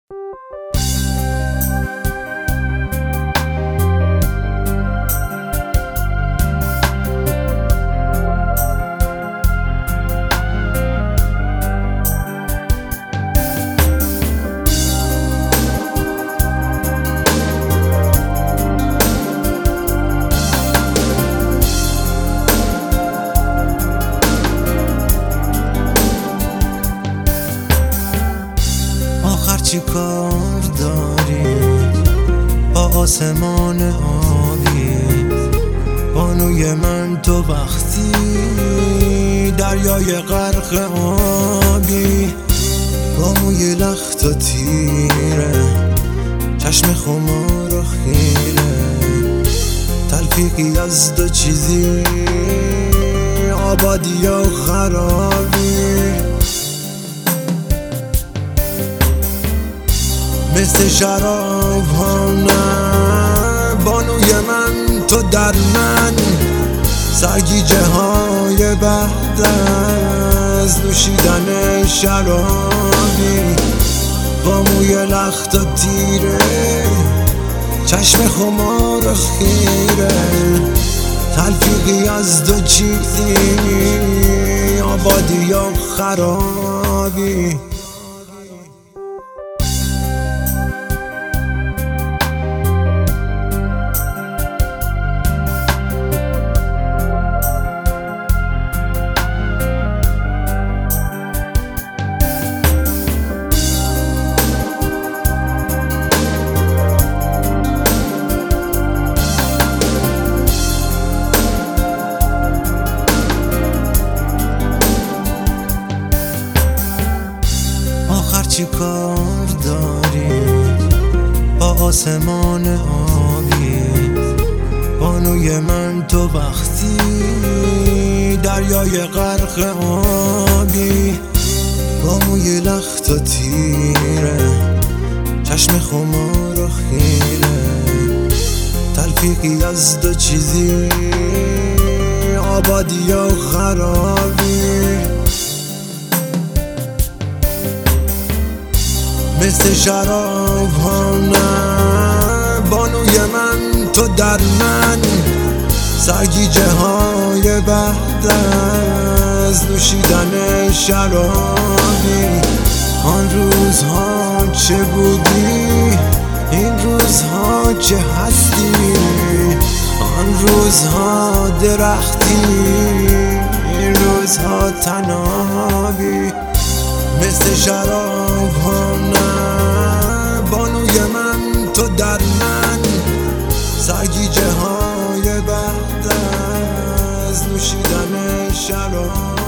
چی کار داری با آسمان آبی؟ بانوی من تو وقتی دریای غرق آبی، با موی لخت و تیره، چشم خمار و خیره، تلفیقی از دو چیزی، آبادی و خرابی. مثل شراب ها نه بانوی من تو در من، سرگیجه های بعد از نوشیدن شرابی، با موی لخت و تیره، چشم خمار و خیره، تلفیقی از دو چیزی، آبادی و خرابی. چی کار داری با آسمان آبی؟ بانوی من تو وقتی دریای غرق آبی، با موی لخت و تیره، چشم خمار و خیره، تلفیقی از دو چیزی، آبادی و خرابی. مثل شراب ها نه بانوی من تو در من، سرگیجه های بعد از نوشیدن شرابی. آن روزها چه بودی، این روزها چه هستی، آن روزها درختی، این روزها تنابی. مثل شراب ها نه بانوی من تو در من، سرگیجه های بعد از نوشیدن شراب.